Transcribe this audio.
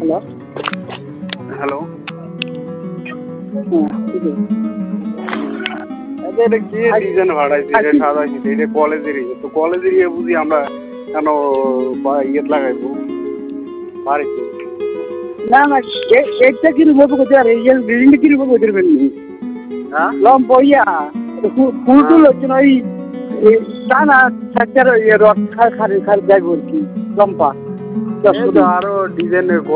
hello hello হ্যাঁ এটা কে design ভাড়াইছে এটা সাজাইছে এটা কলেজেরই তো কলেজের ইয়ে বুঝি আমরা কেন ইয়ে লাগাইবো বাড়িতে না না এটা কিরকম করতে আর এই বিল্ডিংটা কিরকম করতে পারবেন হ্যাঁ লম বইয়া ফুল টুল হচ্ছে না ওই টানা সাইডটার রড খার যাইব আর কি লম্বা আরো ডিজাইনের